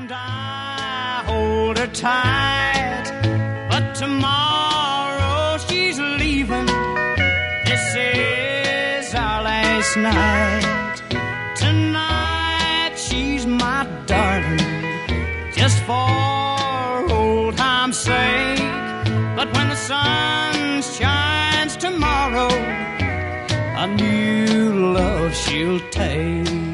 And I hold her tight, but tomorrow she's leaving. This is our last night. Tonight she's my darling, just for old time's sake. But when the sun shines tomorrow, a new love she'll take.